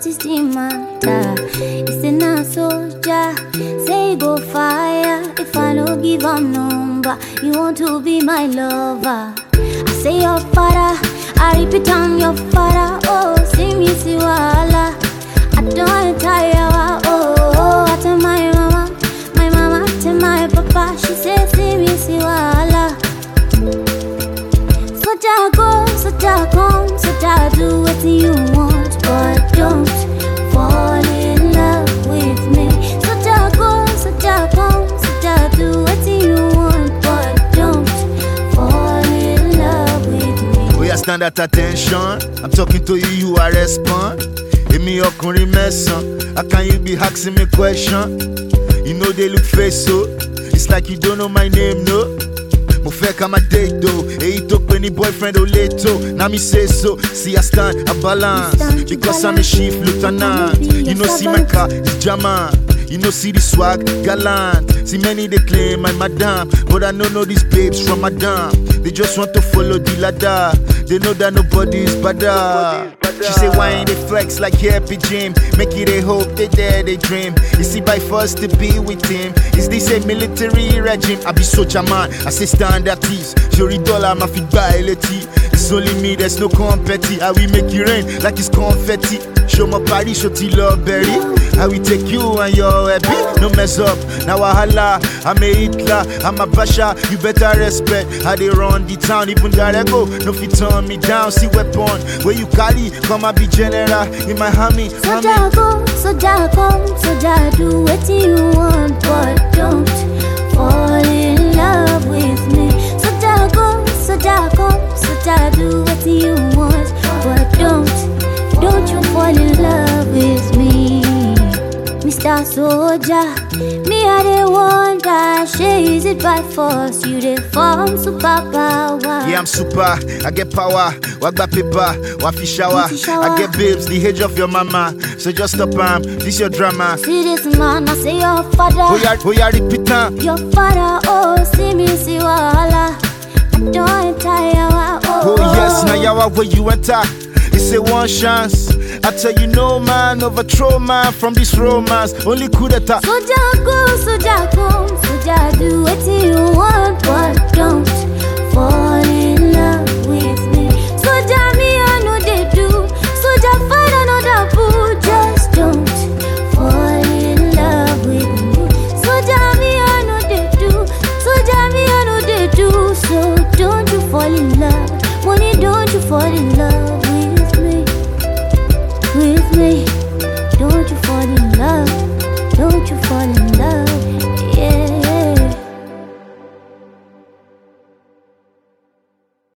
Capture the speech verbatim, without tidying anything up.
what is the matter? It's in a soldier, say go fire. If I don't give a number, you want to be my lover. I say your father, I repeat I'm your father. Oh, see me see wala. I don't tire. Oh, oh, I tell my mama, my mama tell my papa. She says see me see wala. So ja go, so ja come, so ja do what you want, but don't fall in love with me. So ja go, so ja come, so ja do what you want, but don't fall in love with me. We are stand at attention. I'm talking to you, you are respond. Give me your curry messon. How can you be asking me question? You know they look face so. It's like you don't know my name, no. Mo fẹ́ ká má date though. Èyí tó pè ní boyfriend ò lè tó. Now me say so. See I stand a balance because I'm a chief lieutenant. You know see my car is German. You know see the swag gallant. See many they claim I'm madam, but I don't know these babes from madam. They just want to follow the ladder. They know that nobody is better. She say why ain't they flex like happy Jim? Make it a hope, they dare, they dream. You see by force to be with him. Is this a military regime? I be soldier man, I say stand at ease. Jury dollar, my feet by tea. It's only me, there's no competi. How we make it rain like it's confetti. Show my body, show T love berry. How we take you and your happy. No mess up, now I holla. I'm a Hitler, I'm a Basha. You better respect how they run the town. Even gotta go, no fit turn me down. See weapon, where you carry, come and be general in my hammy. So ja go, so ja come, so ja do what you want, but don't fall in love with me. So ja go, so ja come, so ja do what you want, but don't, don't you fall in love with me. Mister Soldier, me I dey wonder, she is it by force? You dey form superpower. Yeah, I'm super, I get power. What got paper, what fish shower. I get babes, the age of your mama. So just stop am, this your drama. See this man, I say your father. Oh yeah, oh yeah, repeat am. Your father, oh, see me see wala. I don't tire. Oh, oh yes, now yawa where you enter. It's a one chance. I tell you no man, overthrow man from this romance. Only coup d'etat. So ja go, so ja come, so ja do what you want, but don't fall in love with me. So ja me I know they do. So ja find another boo. Just don't fall in love with me. So ja me I know they do. So ja me I know they do. So don't you fall in love. Money, don't you fall in love with me. With me, don't you fall in love, don't you fall in love.